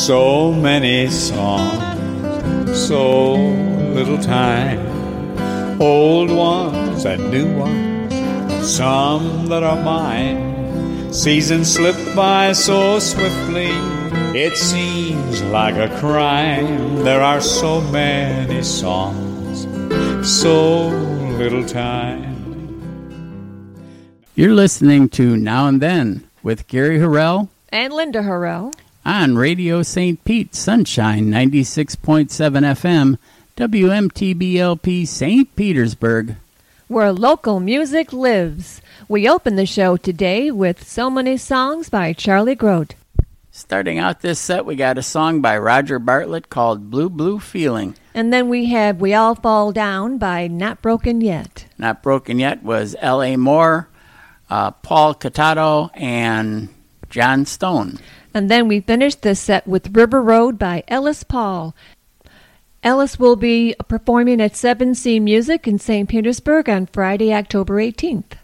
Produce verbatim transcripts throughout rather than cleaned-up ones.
So many songs, so little time. Old ones and new ones, some that are mine. Seasons slip by so swiftly, it seems like a crime. There are so many songs, so little time. You're listening to Now and Then with Gary Harrell and Linda Harrell on Radio Saint Pete, Sunshine ninety-six point seven F M, W M T B L P Saint Petersburg, where local music lives. We open the show today with So Many Songs by Charlie Grote. Starting out this set, we got a song by Roger Bartlett called Blue Blue Feeling. And then we have We All Fall Down by Not Broken Yet. Not Broken Yet was L A. Moore, uh, Paul Catato, and John Stone. And then we finished this set with River Road by Ellis Paul. Ellis will be performing at seven C Music in Saint Petersburg on Friday, October eighteenth.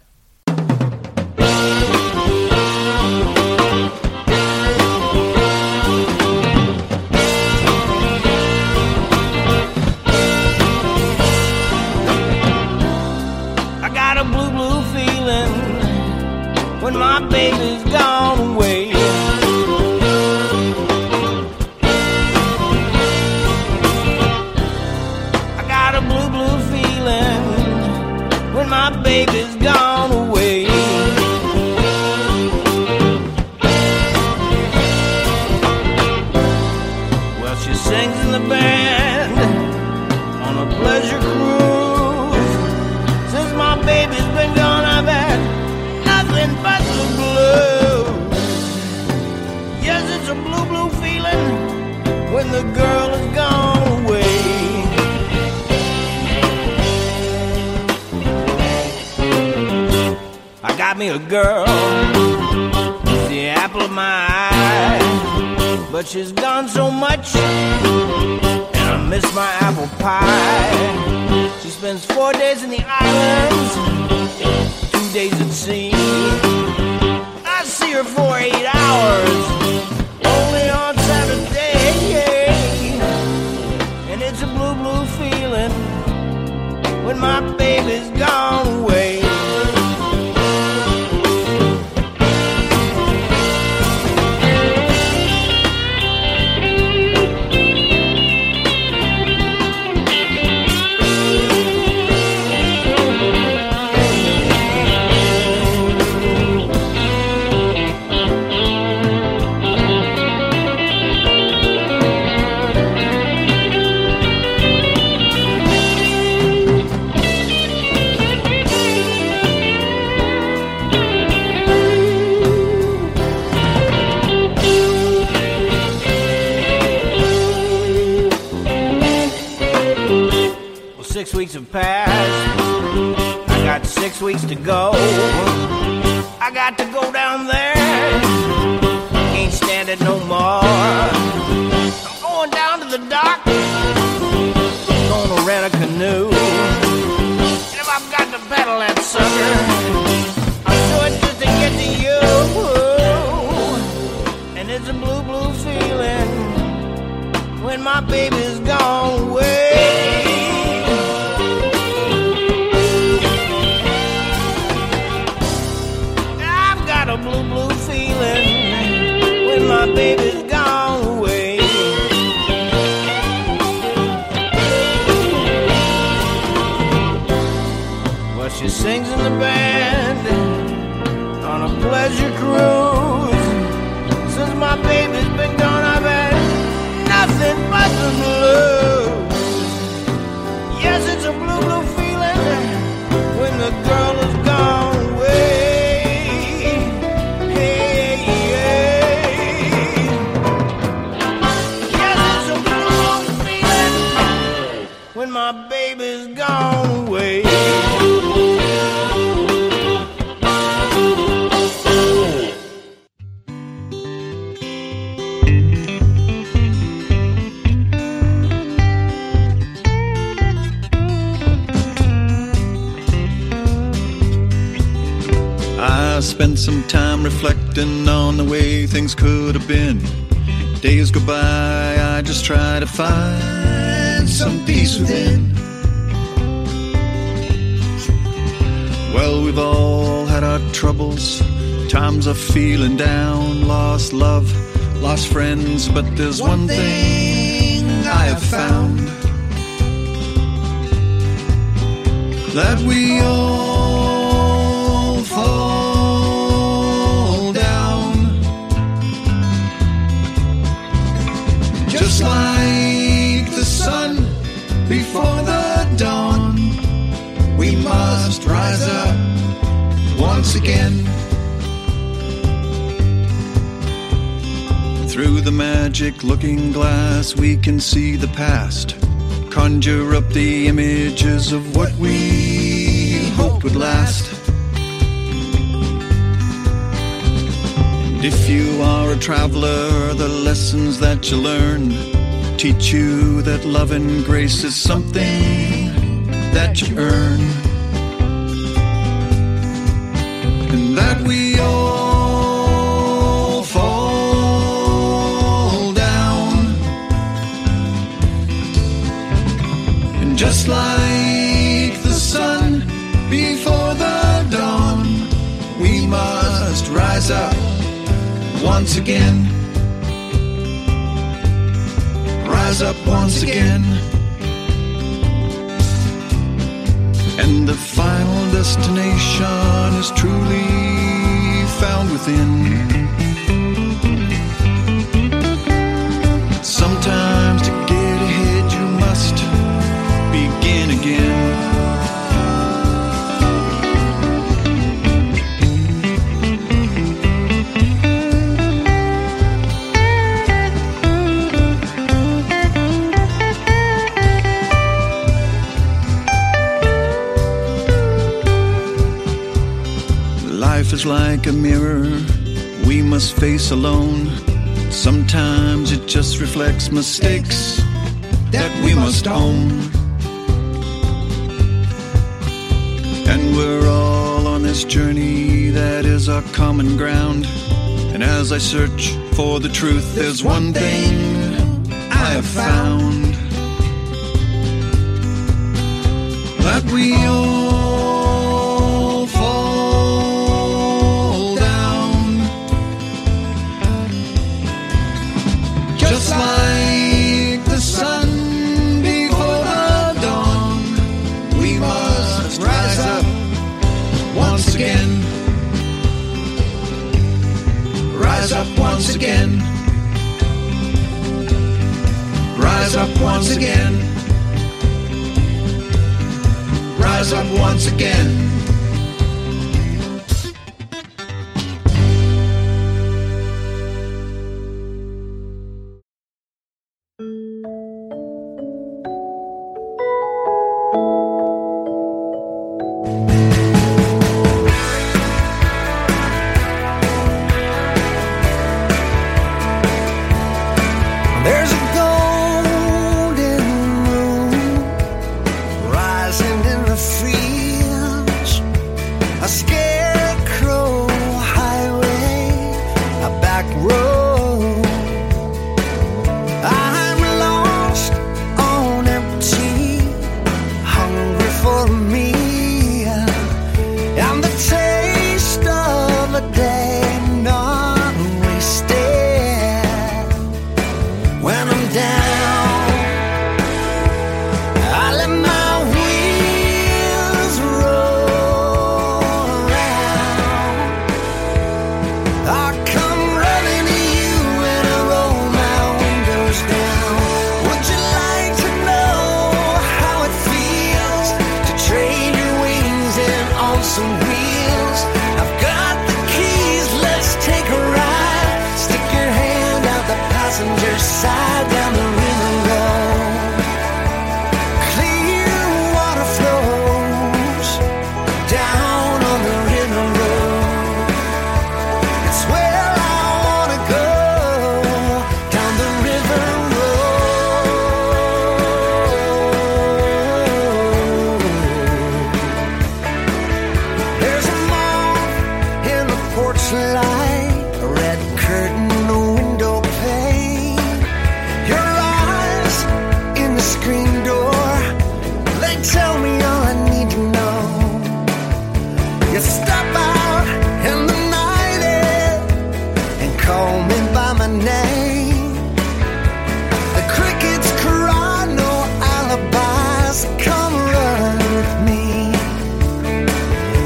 I got a blue, blue feeling when my baby's gone away. My baby's gone away. Well, she sings in the band on a pleasure cruise. Since my baby's been gone, I've had nothing but the blues. Yes, it's a blue, blue feeling when the girl is gone away. I got me a girl, she's the apple of my eye, but she's gone so much, and I miss my apple pie. She spends four days in the islands, two days at sea. I see her for eight hours, only on Saturday, and it's a blue, blue feeling when my baby's gone away. Six weeks have passed, I got six weeks to go. I got to go down there, can't stand it no more. I'm going down to the dock, gonna rent a canoe. And if I've got to paddle that sucker, I'll do it just to get to you. And it's a blue, blue feeling when my baby's gone away. A blue, blue feeling when my baby's gone away. Well, she sings in the band on a pleasure cruise. Since my baby's been gone, I've had nothing but the blues. Yes, it's a blue, blue feeling when the girl is gone away. My baby's gone away. I spent some time reflecting on the way things could have been Days go by, I just try to find some peace within. Well, we've all had our troubles, times of feeling down, lost love, lost friends, but there's one thing I have found, that we all fall down, just like the sun before the dawn. We must rise up once again. Through the magic looking glass we can see the past, conjure up the images of what we hoped would last. And if you are a traveler, the lessons that you learn teach you that love and grace is something that you earn, and that we all fall down, and just like the sun before the dawn, we must rise up once again, rise up once again. And the final destination is truly found within. Sometimes to get ahead you must begin again. Life is like a mirror we must face alone. Sometimes it just reflects mistakes that we must own. And we're all on this journey that is our common ground. And as I search for the truth, there's one thing I have found, that we all fall down, just like the sun before the dawn. We must rise up once again, rise up once again, rise up once again, rise up once again. Light, a red curtain, a window pane.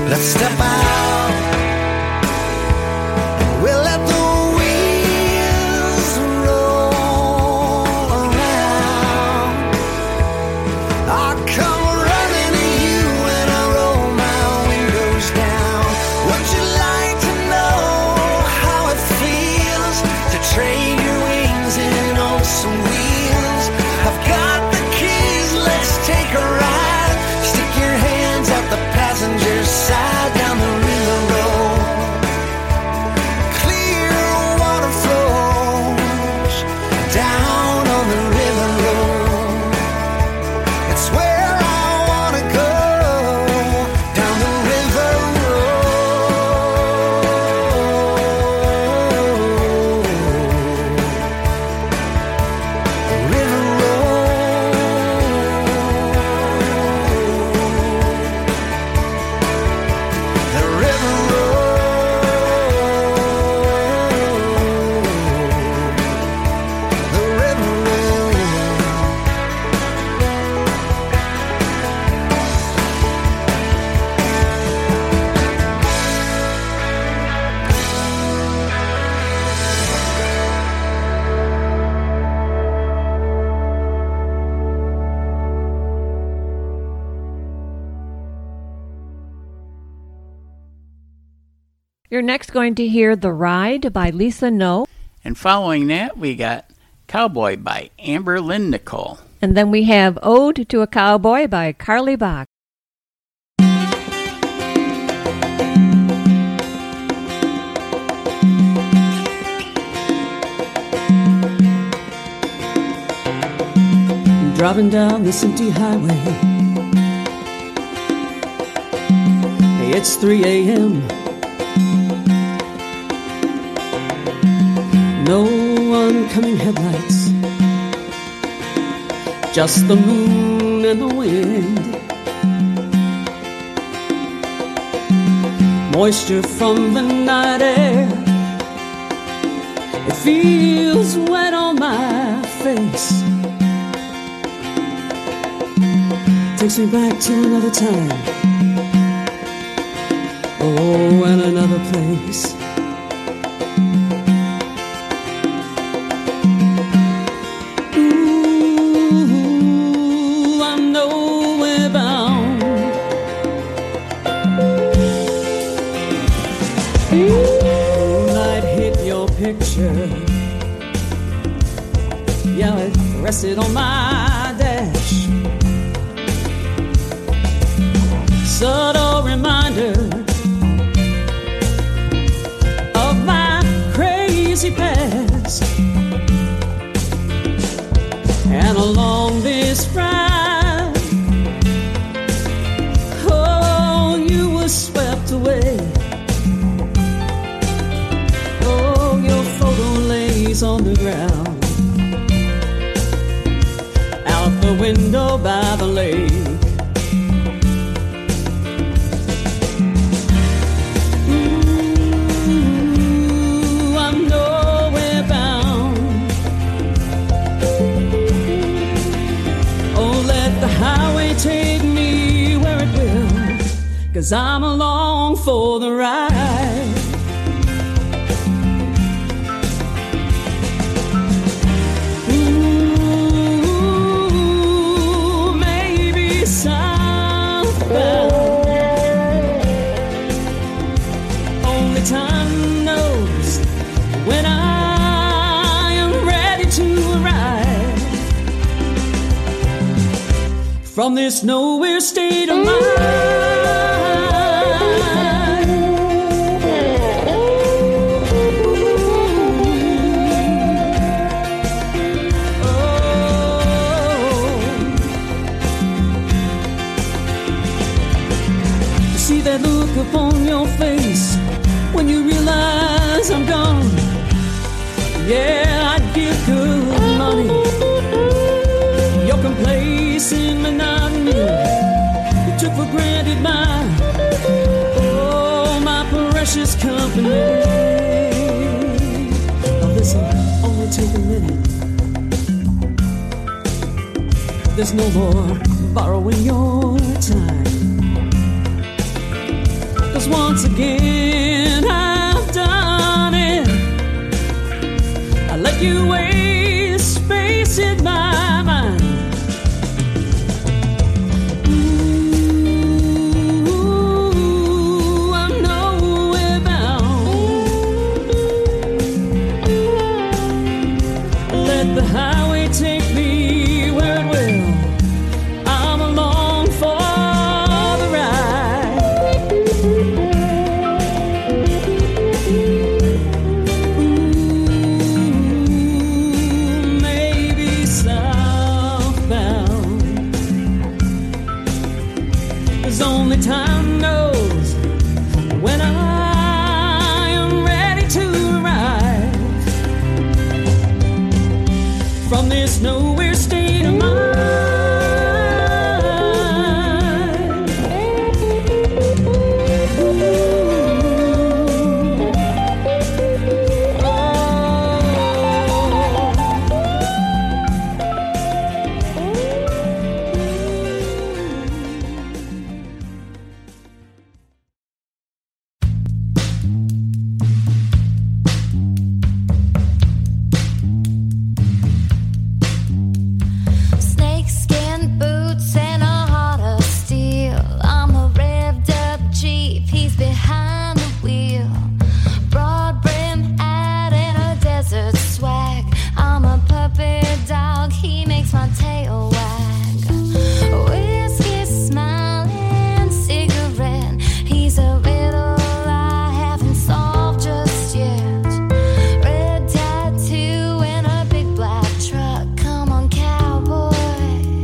Let's step out. We'll let the wheels roll around. I'll come running to you when I roll my windows down. Would you like to know how it feels to trade your wings in on some wheels? I've got the keys, let's take a ride. Stick your hands out the passenger side down the river road. Clear water flows down on the river road. It's where I wanna go, down the river road. River The river road. The river road. You're next going to hear The Ride by Lisa Noe. And following that, we got Cowboy by Amber Lynn Nicole. And then we have Ode to a Cowboy by Carly Bach. Driving down this empty highway. Hey, it's three a.m. No oncoming headlights, just the moon and the wind. Moisture from the night air, it feels wet on my face. Takes me back to another time, oh, and another place. Ooh, I'm nowhere bound. Moonlight hit your picture, yeah, it rested on my dash. Subtle reminder of my crazy past. And along this ride, oh, you were swept away. Oh, your photo lays on the ground, out the window by the lake. Take me where it will, 'cause I'm along for the ride. Ooh, maybe southbound. Only time knows when I am ready to arrive from this nowhere state of mind. Oh, you see that look upon your face when you realize I'm gone. Yeah, I'd give good money. Your complacent monotony, you took for granted my, oh, my precious company. Now listen, only take a minute. There's no more borrowing your time. 'cause once again I've done it. I let you waste space in my mind. Ooh, I'm nowhere bound. Let the highway take me where it will. I'm along for the ride. Ooh, maybe southbound. 'Cause only time knows when I am ready to arrive from this nowhere state of mind. Snakeskin boots and a heart of steel. I'm a revved up Jeep, he's behind the wheel. Broad brim hat and a desert swag. I'm a puppy dog, he makes my tail wag. Whiskey smiling cigarette, he's a riddle I haven't solved just yet. Red tattoo and a big black truck. Come on, cowboy,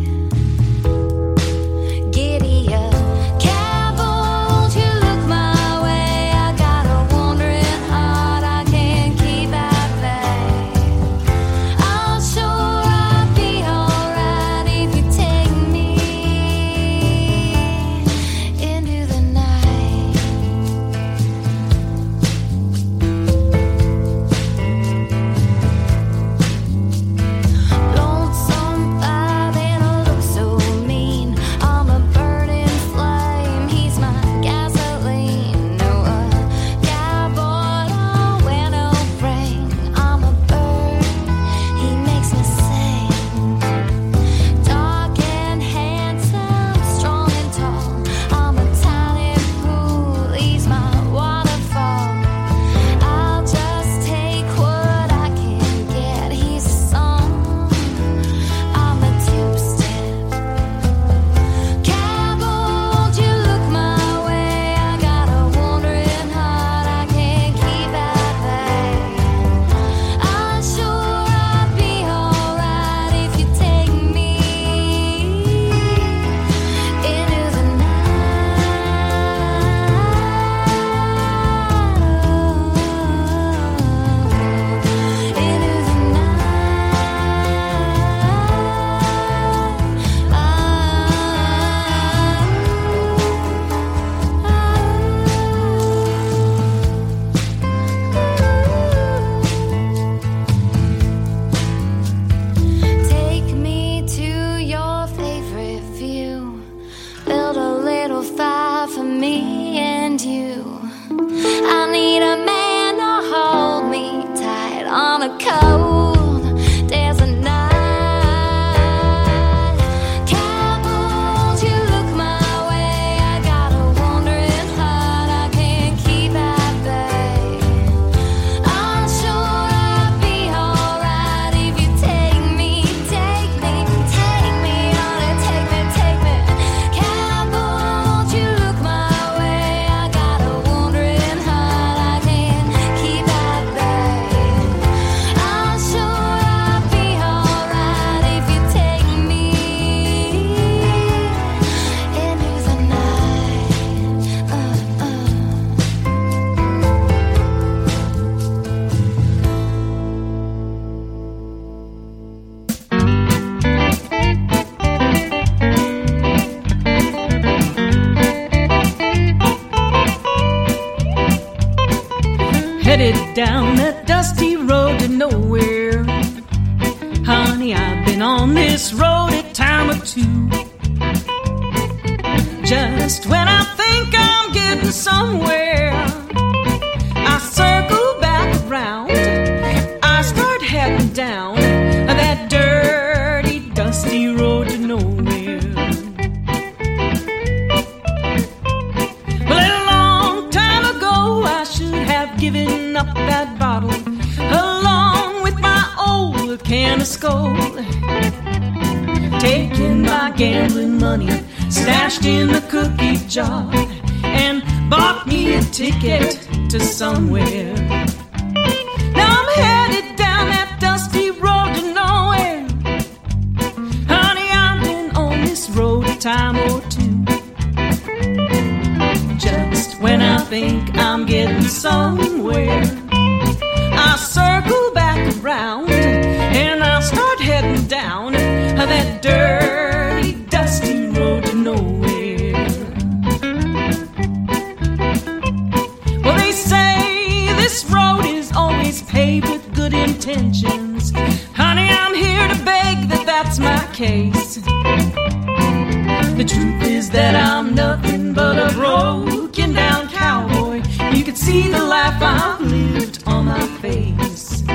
giddy up. Cowboy, you look my way. I got a wandering heart I can't keep at bay. I'm sure I'll be alright if you take me into the night. Lonesome vibe and a look so mean. I'm a burning flame, he's my gasoline. No, a cowboy don't wear no ring. I'm a bird, he makes me sing. Dark and handsome, strong and tall. I'm a tiny pool, he's my waterfall. I'll just take what I can get. He's a song, I'm a two-step. Cowboy, you look my way. I got a wandering heart I can't keep at bay. I'm sure I'll be alright if you take me into the Take me to your favorite view. Build a little fire for me and you. I need a man to hold me tight on a cold desert night. Cowboy, you look my way. I got a wandering heart I can't keep at bay. I'm sure I'll be alright if you take me, take me, take me on it, take me, take me. Cowboy, you look my way. I got a wandering heart I can't keep at bay. I'm sure I'll be alright if you take me into the night. Uh, uh. Headed down that dusty road to nowhere. Honey, I've been on this road a time or two. Just when I think I'm getting somewhere, gold, taking my gambling money, stashed in the cookie jar, and bought me a ticket to somewhere. Now I'm headed down that dusty road to nowhere. Honey, I've been on this road a time or two. Just when I think I'm getting somewhere, I circle back around and I start heading down that dirty, dusty road to nowhere. Well, they say this road is always paved with good intentions. Honey, I'm here to beg that that's my case. The truth is that I'm nothing but a broken down cowboy. You can see the life I've lived on my face.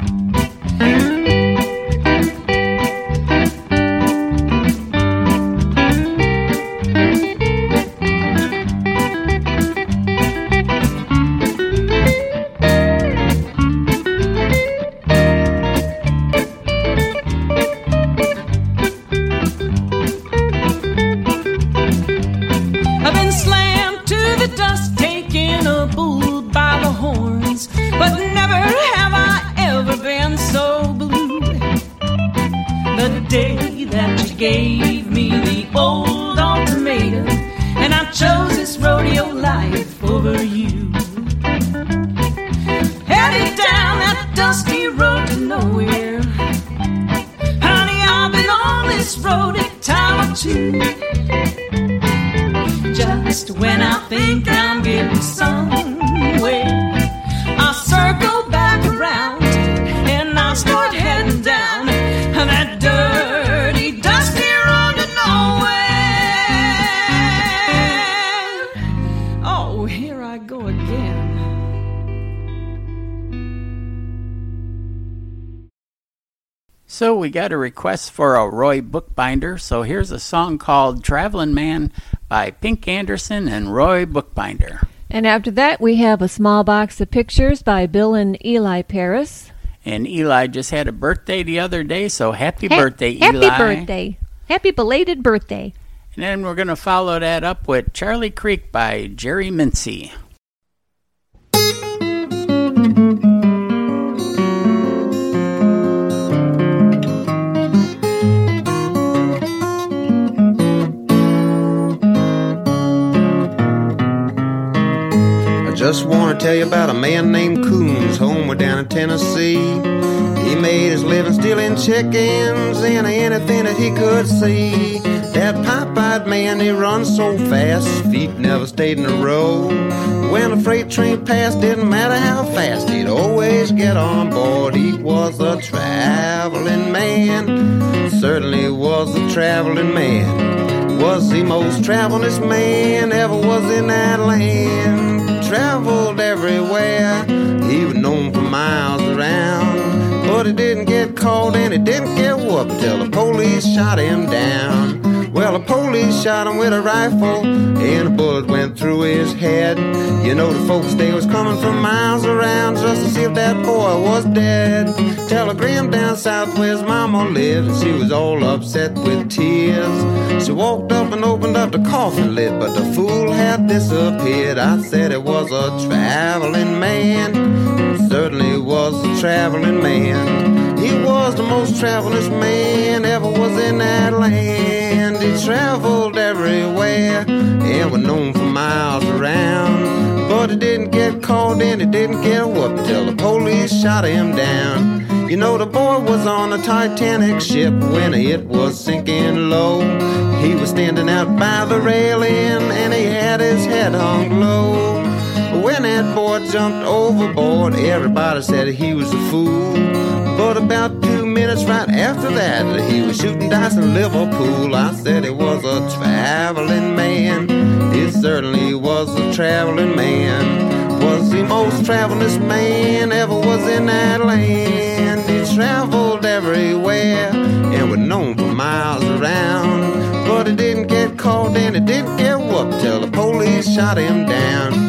Gave me the old ultimatum, and I chose this rodeo life over you. Headed down that dusty road to nowhere. Honey, I've been on this road a time or two. Just when I think I'm getting somewhere, I circle back around and I start heading down that dirty, dusty road to nowhere. Oh, here I go again. So we got a request for a Roy Bookbinder, so here's a song called Travelin' Man by Pink Anderson and Roy Bookbinder. And after that, we have A Small Box of Pictures by Bill and Eli Paris. And Eli just had a birthday the other day, so happy Ha- birthday, happy Eli. Happy birthday. Happy belated birthday. And then we're going to follow that up with Charlie Creek by Jerry Mincy. Just want to tell you about a man named Coons, homeward down in Tennessee. He made his living stealing chickens and anything that he could see. That pop-eyed man, he runs so fast, his feet never stayed in a row. When a freight train passed, didn't matter how fast, he'd always get on board. He was a traveling man, certainly was a traveling man. Was the most travelingest man ever was in that land. Traveled everywhere, he was known for miles around. But he didn't get caught and he didn't get whooped till the police shot him down. Well, the police shot him with a rifle and a bullet went through his head. You know the folks, they was coming from miles around just to see if that boy was dead. Telegram down south where his mama lived, and she was all upset with tears. She walked up and opened up the coffin lid, but the fool had disappeared. I said it was a traveling man, certainly was a traveling man. He was the most travelingest man ever was in that land. He traveled everywhere and was known for miles around. But he didn't get caught and he didn't get whooped till the police shot him down. You know the boy was on a Titanic ship when it was sinking low. He was standing out by the railing and he had his head hung low. When that boy jumped overboard, everybody said he was a fool. But about two minutes right after that, he was shooting dice in Liverpool. I said he was a traveling man. He certainly was a traveling man. Was the most travelingest man ever was in that land. He traveled everywhere and was known for miles around. But he didn't get caught and he didn't get whooped till the police shot him down.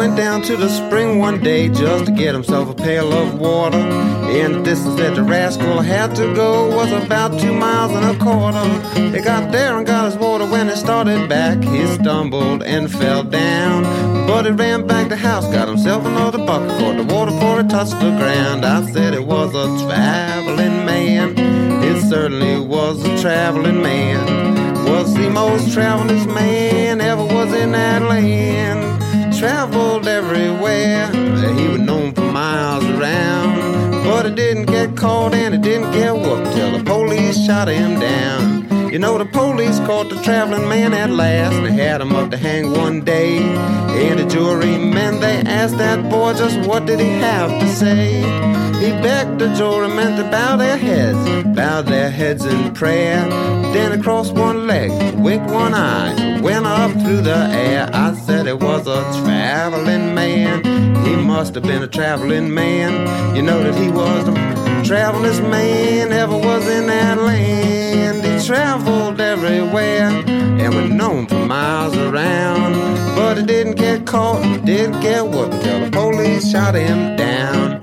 went down to the spring one day just to get himself a pail of water. And the distance that the rascal had to go was about two miles and a quarter. He got there and got his water. When he started back, he stumbled and fell down. But he ran back to the house, got himself another bucket, caught the water before it touched the ground. I said it was a traveling man. It certainly was a traveling man. Was the most travelingest man ever was in that land. Traveled everywhere, he was known for miles around. But he didn't get caught and he didn't get whooped till the police shot him down. You know, the police caught the traveling man at last. They had him up to hang one day. And the jurymen, they asked that boy just what did he have to say. He begged the jurymen to bow their heads, bow their heads in prayer. Then he crossed one leg, winked one eye, went up through the air. I said it was a traveling man. He must have been a traveling man. You know that he was the travelingest man ever was in that land. He traveled everywhere and was known for miles around. But he didn't get caught, he didn't get whooped until the police shot him down.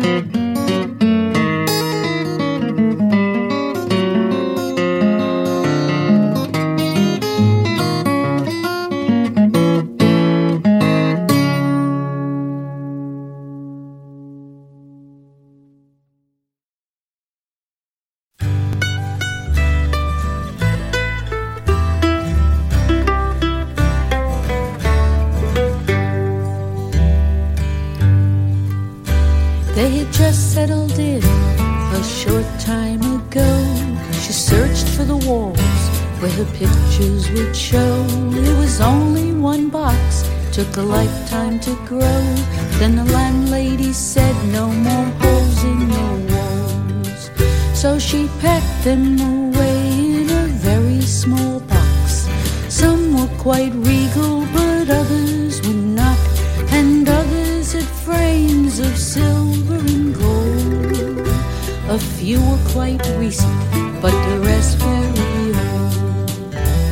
They had just settled in a short time ago. She searched for the walls where her pictures would show. It was only one box, took a lifetime to grow. Then the landlady said no more holes in the walls. So she packed them away in a very small box. Some were quite regal, but others were not. And others had frames of silver and gold. A few were quite recent, but the rest very old.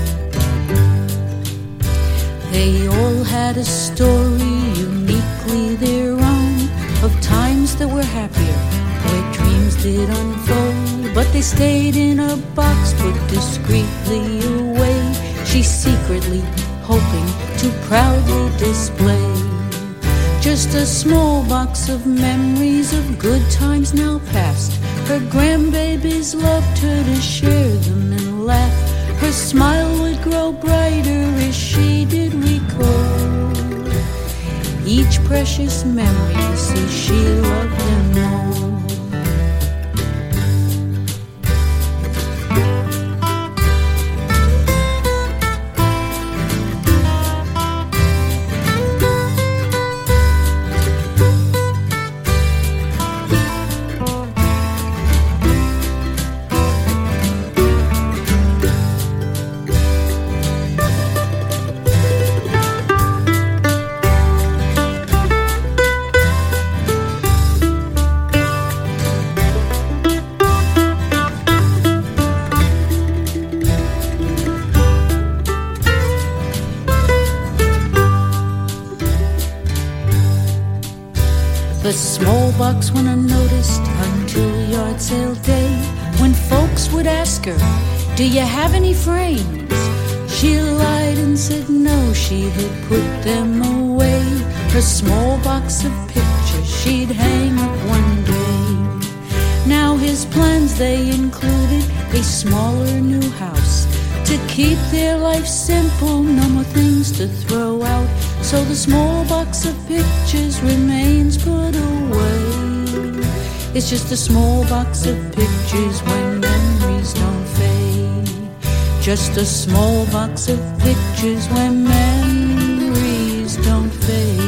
They all had a story uniquely their own, of times that were happier, where dreams did unfold. But they stayed in a box put discreetly away, she secretly hoping to proudly display. Just a small box of memories of good times now past. Her grandbabies loved her to share them and laugh. Her smile would grow brighter as she did recall each precious memory, so she loved them all. The small box went unnoticed until yard sale day, when folks would ask her, do you have any frames? She lied and said no, she had put them away. Her small box of pictures she'd hang up one day. Now his plans, they included a smaller new house, to keep their life simple, no more things to throw out. So the small box of pictures remains put away. It's just a small box of pictures when memories don't fade. Just a small box of pictures when memories don't fade.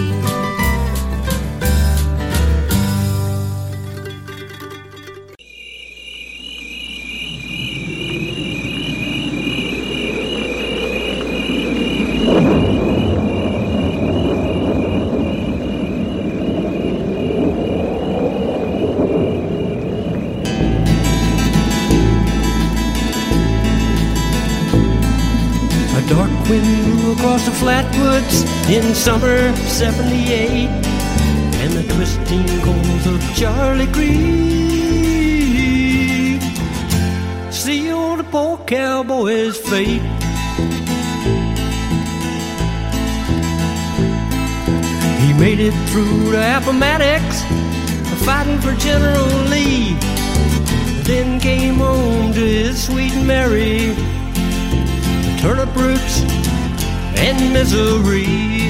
A dark wind blew across the flatwoods in summer seventy-eight, and the twisting coals of Charlie Creek sealed the poor cowboy's fate. He made it through the Appomattox, fighting for General Lee, then came home to his sweet Mary, turnip roots and misery.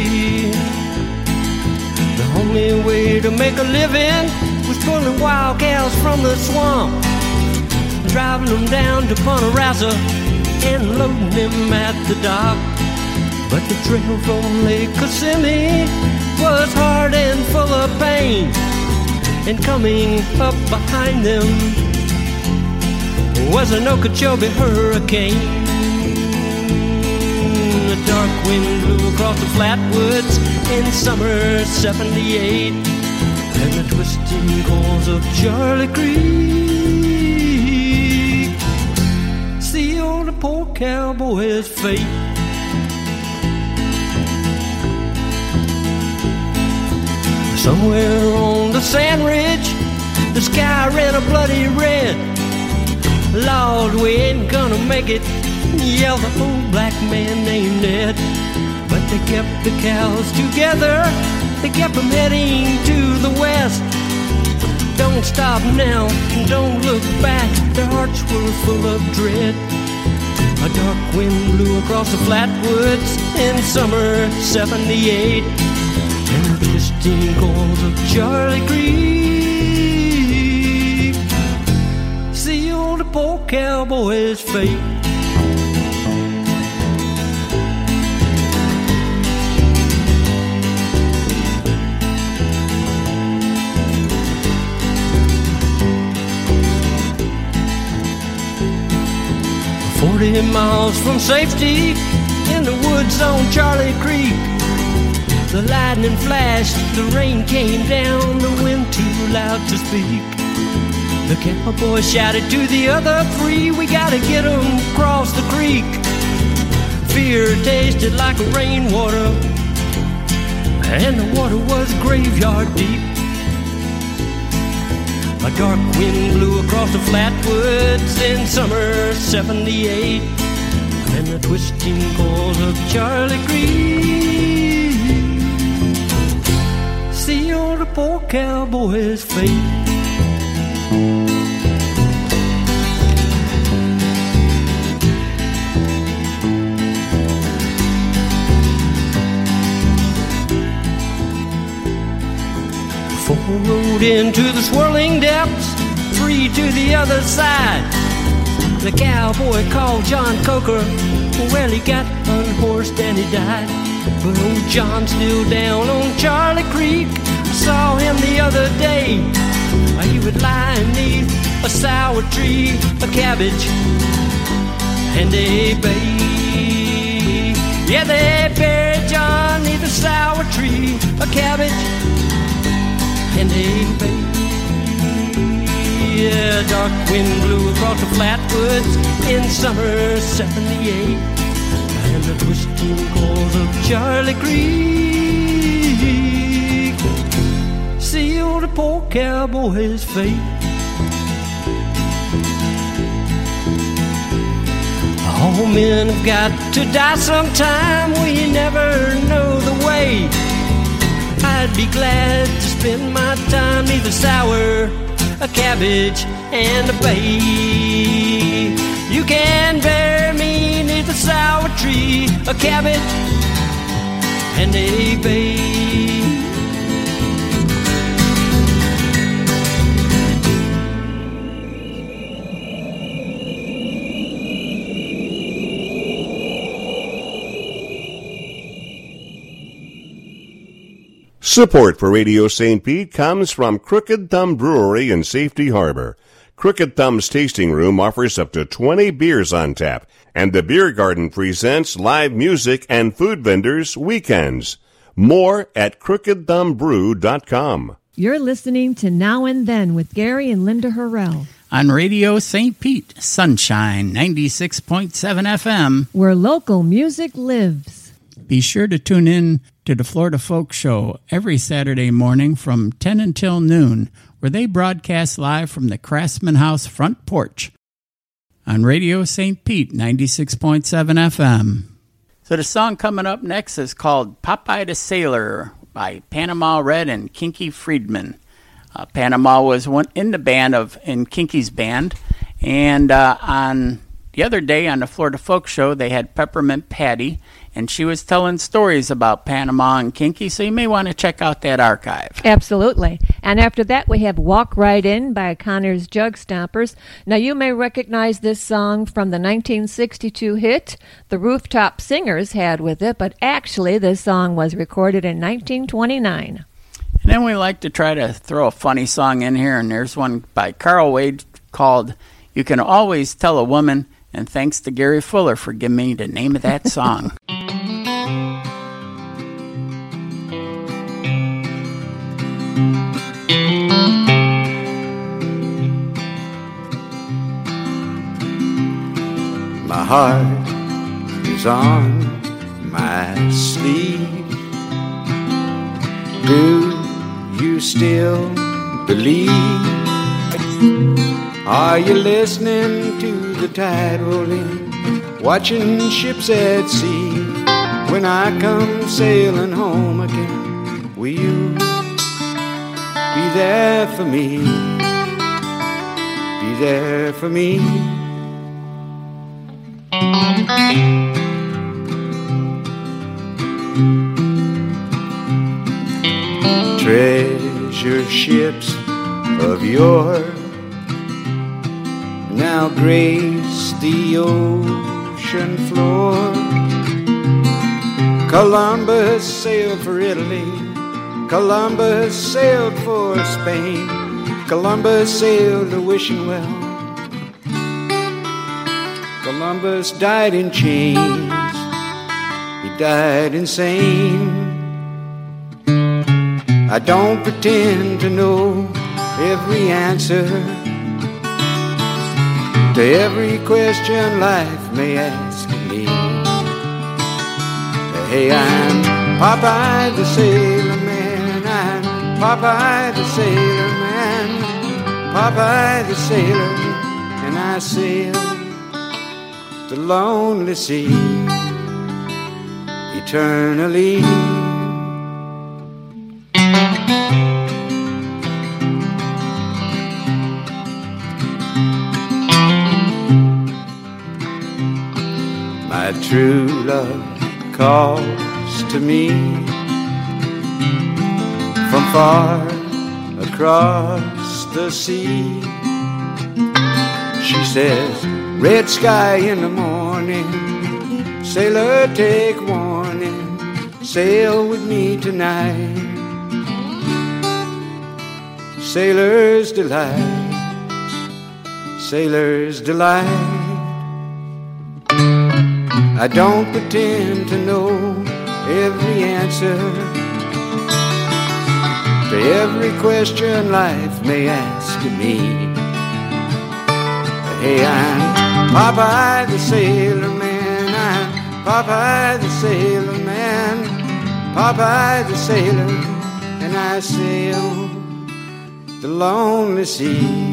The only way to make a living was pulling wild cows from the swamp, driving them down to Ponderosa and loading them at the dock. But the trail from Lake Kissimmee was hard and full of pain, and coming up behind them was an Okeechobee hurricane. A dark wind blew across the flatwoods in summer seventy-eight, and the twisting coals of Charlie Creek sealed the poor cowboy's fate. Somewhere on the sand ridge, the sky ran a bloody red. Lord, we ain't gonna make it, yelled the old black man named Ned. But they kept the cows together, they kept them heading to the west. Don't stop now, don't look back, their hearts were full of dread. A dark wind blew across the flatwoods in summer seventy-eight, and the twisting coals of Charlie Creek sealed the poor cowboy's fate. Forty miles from safety in the woods on Charlie Creek, the lightning flashed, the rain came down, the wind too loud to speak. The cowboy shouted to the other three, we gotta get them across the creek. Fear tasted like rainwater, and the water was graveyard deep. A dark wind blew across the flatwoods in summer seventy-eight, and the twisting coals of Charlie Creek sealed the poor cowboy's fate. Four rode into the swirling depths, three to the other side. The cowboy called John Coker, well, he got unhorsed and he died. But old John's still down on Charlie Creek. I saw him the other day. He would lie beneath a sour tree, a cabbage, and a bay. Yeah, they buried John neath a sour tree, a cabbage, and a bay. Yeah, dark wind blew across the flatwoods in summer seventy-eight, and the twisting coals of Charlie Creek sealed a poor cowboy's fate. All men have got to die sometime, we never know the way. I'd be glad to spend my time neither sour, a cabbage, and a bay. You can bury me neath a sour tree, a cabbage, and a bay. Support for Radio Saint Pete comes from Crooked Thumb Brewery in Safety Harbor. Crooked Thumb's tasting room offers up to twenty beers on tap, and the Beer Garden presents live music and food vendors weekends. More at crooked thumb brew dot com. You're listening to Now and Then with Gary and Linda Harrell. On Radio Saint Pete, Sunshine ninety-six point seven F M, where local music lives. Be sure to tune in to the Florida Folk Show every Saturday morning from ten until noon, where they broadcast live from the Craftsman House front porch on Radio Saint Pete ninety-six point seven F M. So the song coming up next is called Popeye the Sailor by Panama Red and Kinky Friedman. Uh, Panama was one in the band of in Kinky's band, and uh, on the other day on the Florida Folk Show they had Peppermint Patty, and she was telling stories about Panama and Kinky, so you may want to check out that archive. Absolutely. And after that we have Walk Right In by Connor's Jug Stompers. Now you may recognize this song from the nineteen sixty-two hit the Rooftop Singers had with it, but actually this song was recorded in nineteen twenty-nine. And then we like to try to throw a funny song in here, and there's one by Carl Wade called You Can Always Tell a Woman, and thanks to Gary Fuller for giving me the name of that song. My heart is on my sleeve. Do you still believe? Are you listening to the tide roll in, watching ships at sea? When I come sailing home again, will you be there for me? Be there for me? Treasure ships of yore now grace the ocean floor. Columbus sailed for Italy, Columbus sailed for Spain, Columbus sailed to Wishing Well, Columbus died in chains, he died insane. I don't pretend to know every answer to every question life may ask me. Hey, I'm Popeye the Sailor Man, I'm Popeye the Sailor Man, Popeye the Sailor, and I sail the lonely sea eternally. My true love calls to me from far across the sea. She says, red sky in the morning, sailor take warning, sail with me tonight. Sailor's delight, sailor's delight. I don't pretend to know every answer to every question life may ask of me. Hey, I'm Popeye the Sailor Man, I'm Popeye the Sailor Man, Popeye the Sailor, and I sail the lonely sea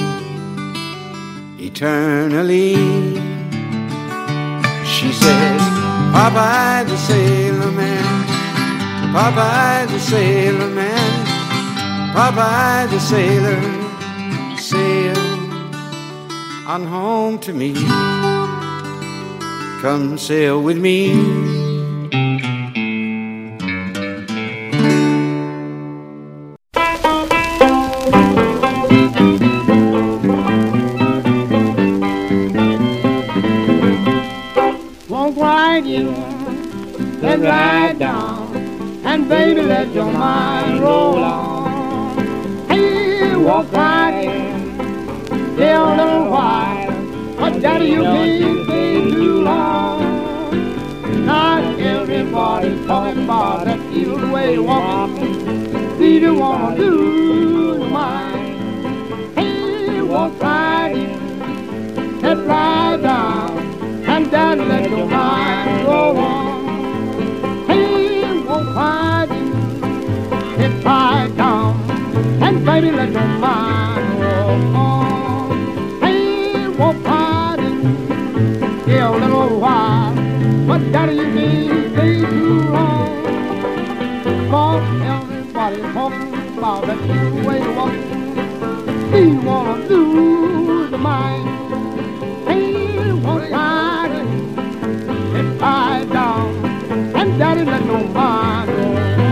eternally. She says, Popeye the Sailor Man, Popeye the Sailor Man, Popeye the Sailor, sail on home to me. Come sail with me. Let's ride down, and baby, let your mind roll on. Hey, walk right in, stay a little while, but daddy, you can't stay too long. Not everybody's talking about that evil way walking. See don't wanna lose your mind. Hey, walk right in, head right down, and then let your mind go on. Hey, walk right in, head right down, and baby let your mind go on. Hey, walk right in, yeah, a little while, but daddy you need stay too long. Cause everybody's talking about that new way to walk. Do you wanna lose your mind? Hey, walk right in, head right down, and daddy let your mind go.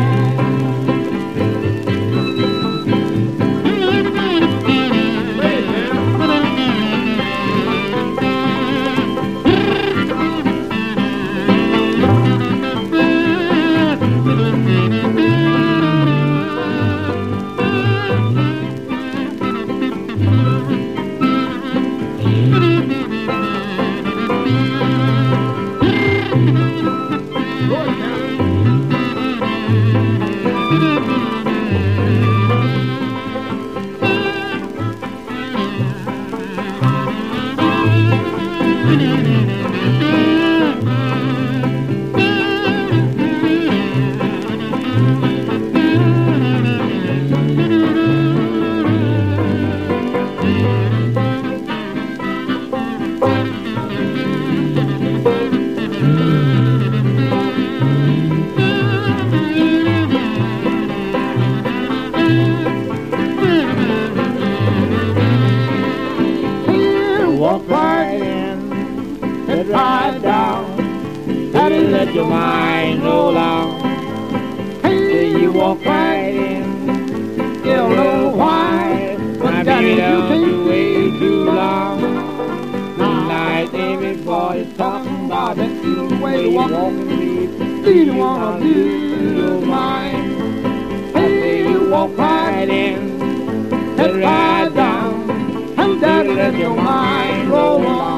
Walk right in, head right down, daddy let your mind roll out. Hey, you walk right in, get a little while, but daddy you can't wait too long. Tonight everybody's talking about that new way to walk. Do you wanna lose your mind? Hey, you walk right in, head right down, and daddy let your mind roll on.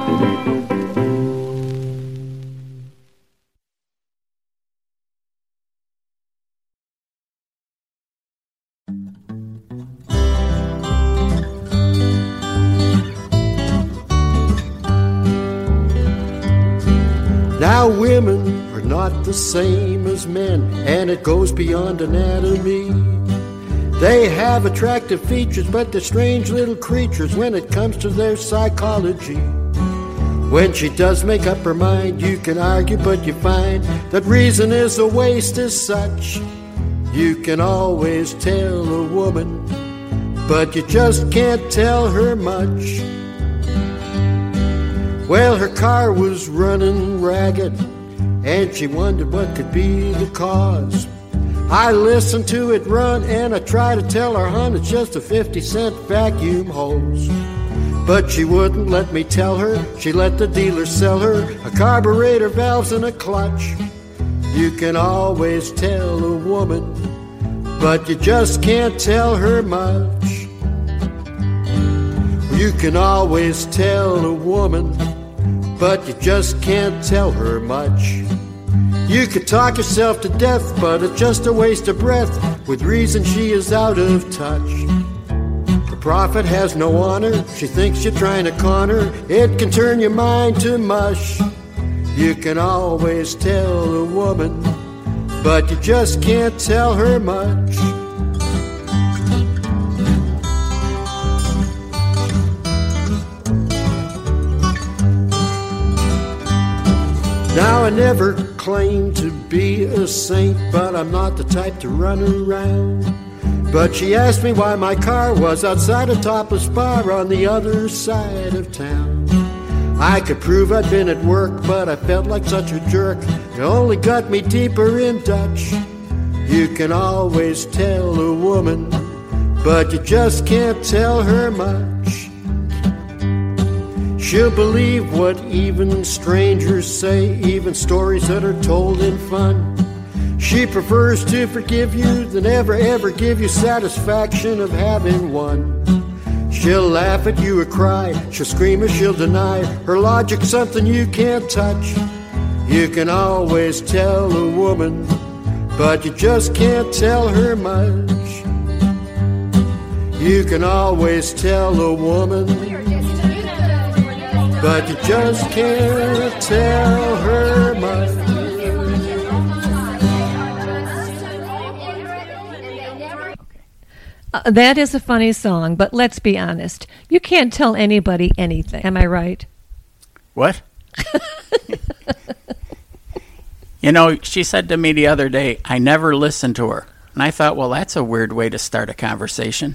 Now women are not the same as men, and it goes beyond anatomy. They have attractive features, but they're strange little creatures when it comes to their psychology. When she does make up her mind, you can argue, but you find that reason is a waste as such. You can always tell a woman, but you just can't tell her much. Well, her car was running ragged, and she wondered what could be the cause. I listened to it run, and I tried to tell her, hon, it's just a fifty cent vacuum hose. But she wouldn't let me tell her. She let the dealer sell her a carburetor, valves, and a clutch. You can always tell a woman, but you just can't tell her much. You can always tell a woman, but you just can't tell her much. You could talk yourself to death, but it's just a waste of breath. With reason, she is out of touch. The prophet has no honor. She thinks you're trying to con her. It can turn your mind to mush. You can always tell a woman, but you just can't tell her much. Now I never claimed to be a saint, but I'm not the type to run around. But she asked me why my car was outside a topless bar on the other side of town. I could prove I'd been at work, but I felt like such a jerk. It only got me deeper in Dutch. You can always tell a woman, but you just can't tell her much. She'll believe what even strangers say, even stories that are told in fun. She prefers to forgive you than ever, ever give you satisfaction of having won. She'll laugh at you or cry, she'll scream or she'll deny. Her logic's something you can't touch. You can always tell a woman, but you just can't tell her much. You can always tell a woman, but you just can't tell her much. Uh, that is a funny song, but let's be honest. You can't tell anybody anything. Am I right? What? You know, she said to me the other day, I never listened to her. And I thought, well, that's a weird way to start a conversation.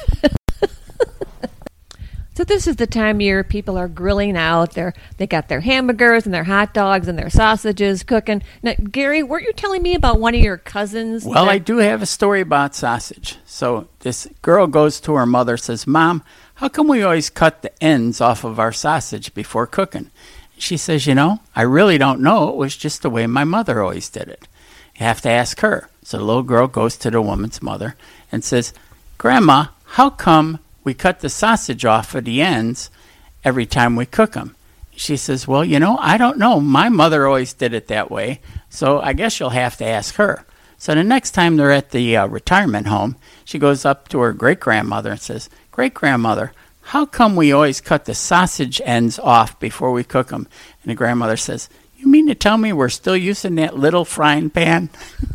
So this is the time of year people are grilling out. They're, they got their hamburgers and their hot dogs and their sausages cooking. Now, Gary, weren't you telling me about one of your cousins? Well, that- I do have a story about sausage. So this girl goes to her mother, says, Mom, how come we always cut the ends off of our sausage before cooking? She says, you know, I really don't know. It was just the way my mother always did it. You have to ask her. So the little girl goes to the woman's mother and says, Grandma, how come we cut the sausage off of the ends every time we cook them? She says, well, you know, I don't know. My mother always did it that way, so I guess you'll have to ask her. So the next time they're at the uh, retirement home, she goes up to her great-grandmother and says, Great-grandmother, how come we always cut the sausage ends off before we cook them? And the grandmother says, you mean to tell me we're still using that little frying pan?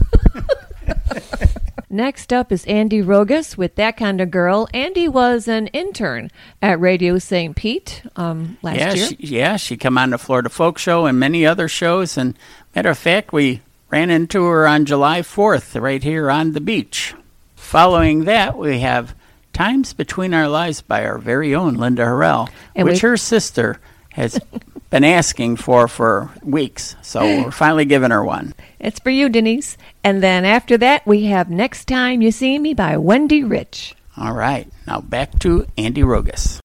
Next up is Andy Rogas with That Kind of Girl. Andy was an intern at Radio Saint Pete um, last yeah, year. She, yeah, she come on the Florida Folk Show and many other shows. And matter of fact, we ran into her on July fourth right here on the beach. Following that, we have Times Between Our Lives by our very own Linda Harrell, And which we- her sister has been asking for for weeks. So we're finally giving her one. It's for you, Denise. And then after that, we have Next Time You See Me by Wendy Rich. All right. Now back to Andy Rogas.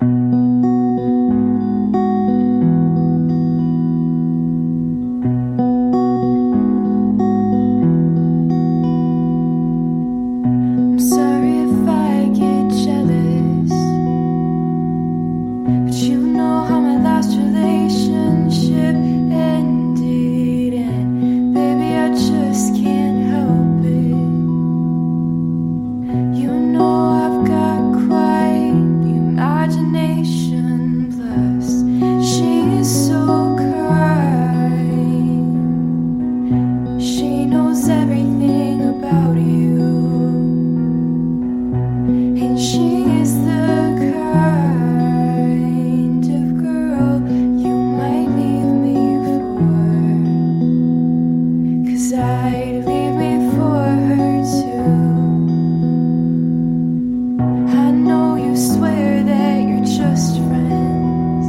I'm sorry if I get jealous, but you know how my last relationship ended, and baby, I just can't help it. You know I've got quite the imagination, plus she is so kind. She knows everything about you. And she is the kind of girl you might leave me for, 'cause I'd leave me for her too. I know you swear that you're just friends,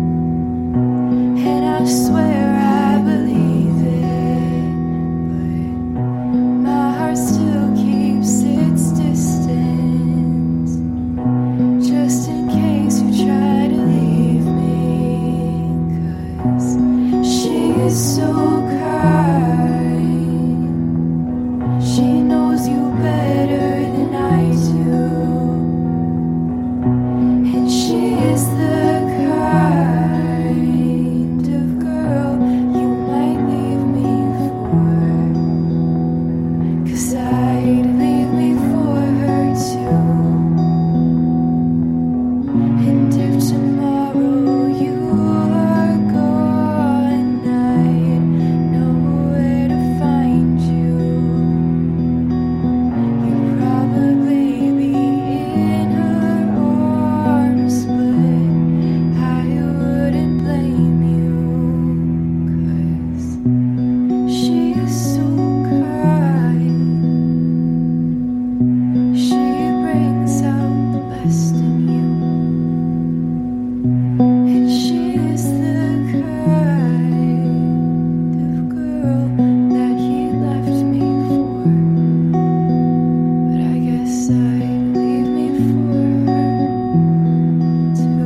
and I swear I believe it, but my heart still keeps its distance, just in case you try to leave me, 'cause she is so kind. She knows you better than I do, and she is the kind of girl you might leave me for, 'cause I'd leave me for her too. And if tomorrow you are gone, I'd know where to find you. You'd probably be in her arms, but I wouldn't blame you, 'cause she is so kind. She brings out the best in you, and she is the kind of girl that he left me for. But I guess I'd leave me for her too.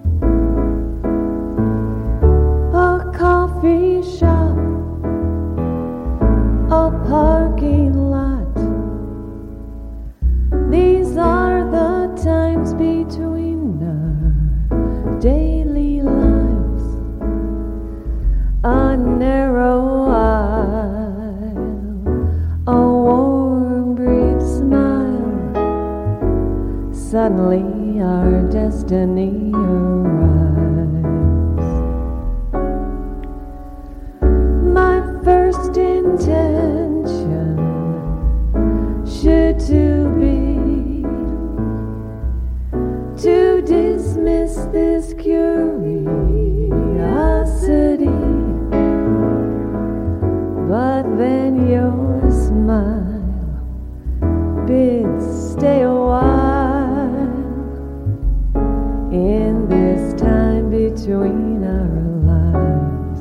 A coffee shop a narrow aisle, a warm breeze smile. Suddenly our destiny arrives. My first intention should to be to dismiss this curiosity, but then your smile bids stay a while in this time between our lives.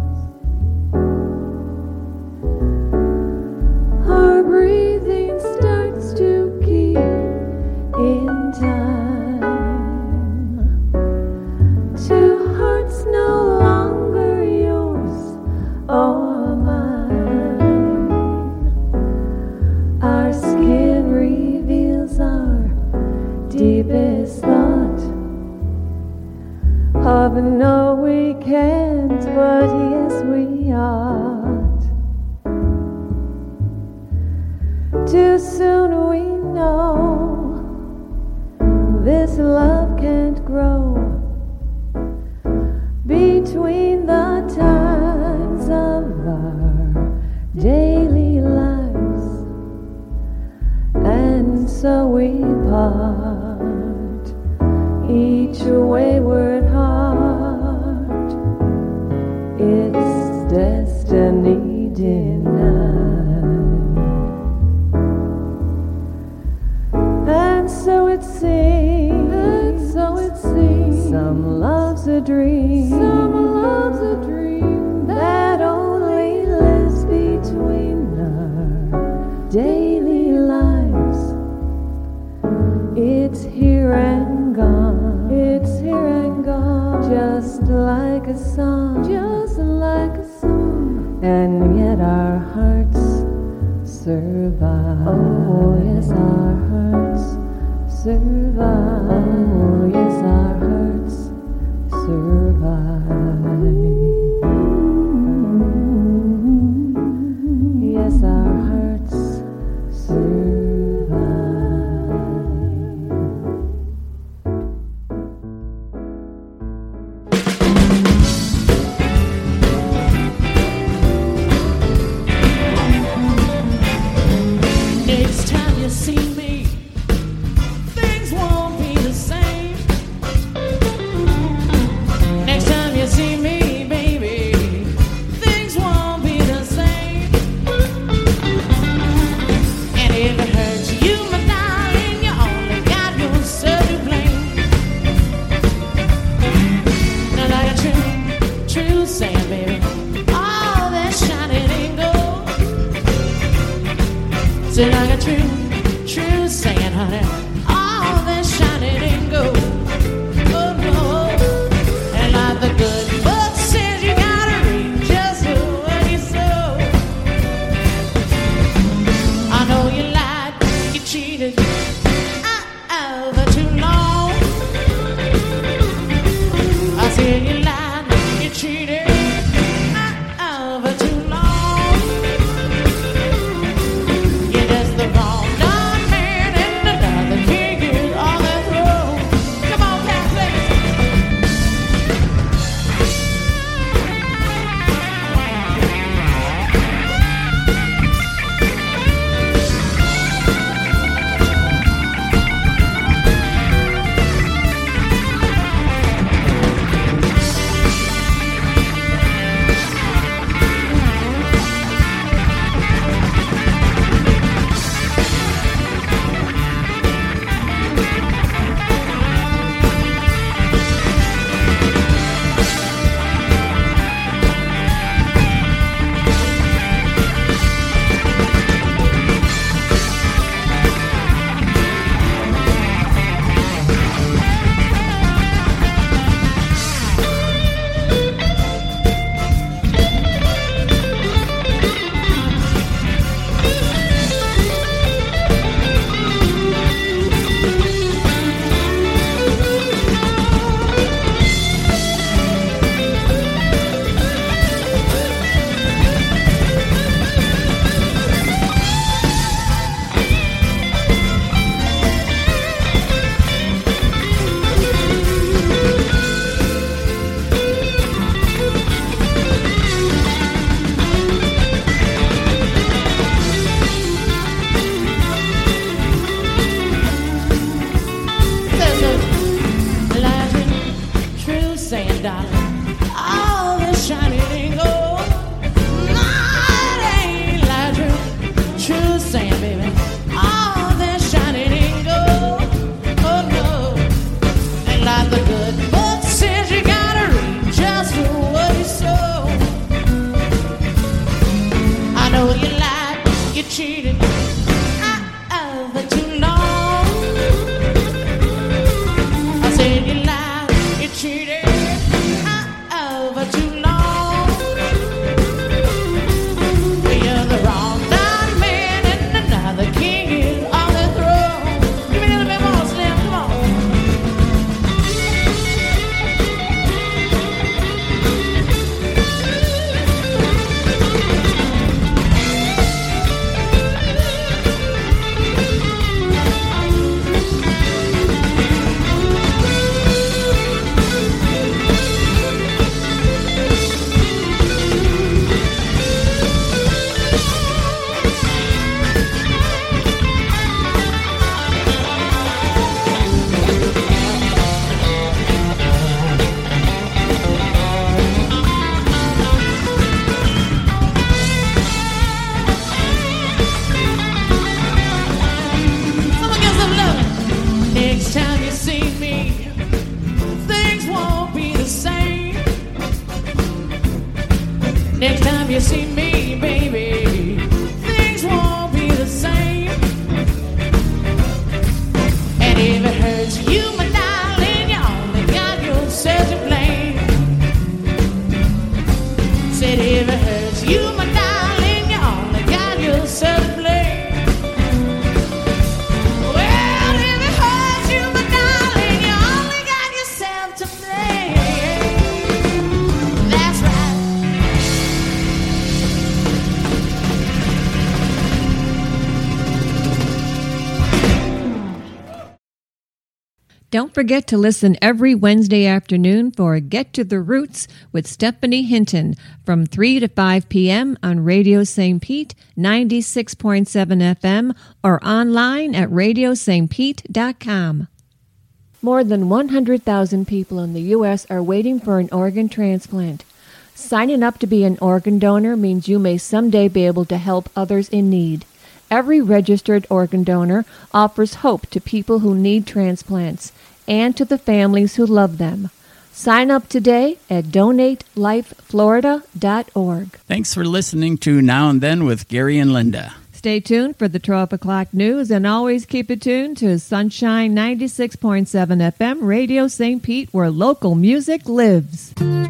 Our breathing starts to keep in time. Two hearts no longer yours or mine. Our skin reveals our deepest thought of no we can't, but yes we ought. Too soon we know this love can't grow between the times of our daily lives, and so we part, each wayward heart its destiny denied. And so it seems, and so it seems, some love's a dream, some love's a dream that only lives between our daily lives. It's here and gone, it's here and gone, just like a song, just like a song, and yet our hearts survive. Oh yes, our hearts survive. Oh yes, our hearts survive. Yes, our hearts survive. Next time you see me, things won't be the same. Next time you see me, baby, things won't be the same. And if it hurts you, my darling, you only got yourself to blame. Now like a true, true saying, baby, all that shining ain't gold. So like a true, true saying, honey, all that shining ain't gold. Oh no. And like the good book says, you gotta reap just what you sow. I know you lied, you cheated, uh-oh, for too long. I said you lied, you cheated, uh-oh, for too long. You're just the wrong Next time you see me, baby, things won't be the same. And if it hurts you, my darling, you only got yourself to blame. Said if it hurts you, my darling, you only got yourself to blame. Well, if it hurts you, my darling, you only got yourself to blame. That's right. Don't forget to listen every Wednesday afternoon for Get to the Roots with Stephanie Hinton from three to five p.m. on Radio Saint Pete ninety-six point seven F M or online at radio st pete dot com. More than one hundred thousand people in the U S are waiting for an organ transplant. Signing up to be an organ donor means you may someday be able to help others in need. Every registered organ donor offers hope to people who need transplants and to the families who love them. Sign up today at donate life florida dot org. Thanks for listening to Now and Then with Gary and Linda. Stay tuned for the twelve o'clock news and always keep it tuned to Sunshine ninety-six point seven F M, Radio Saint Pete, where local music lives.